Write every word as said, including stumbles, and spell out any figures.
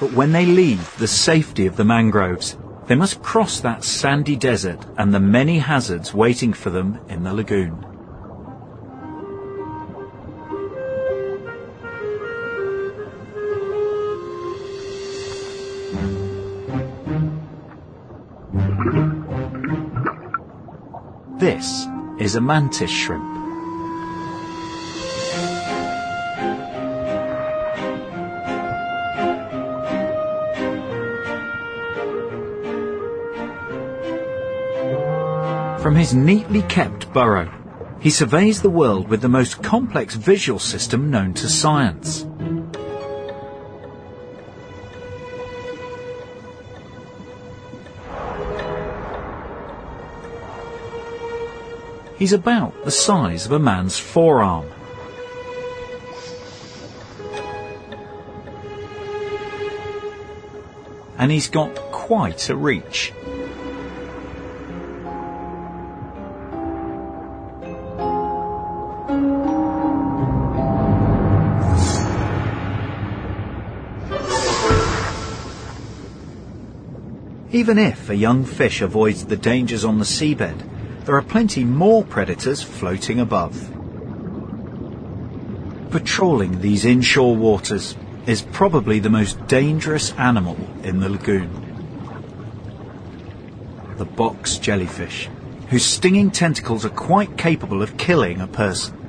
But when they leave the safety of the mangroves, they must cross that sandy desert and the many hazards waiting for them in the lagoon. This is a mantis shrimp. From his neatly kept burrow, he surveys the world with the most complex visual system known to science. He's about the size of a man's forearm. And he's got quite a reach. Even if a young fish avoids the dangers on the seabed, there are plenty more predators floating above. Patrolling these inshore waters is probably the most dangerous animal in the lagoon. The box jellyfish, whose stinging tentacles are quite capable of killing a person.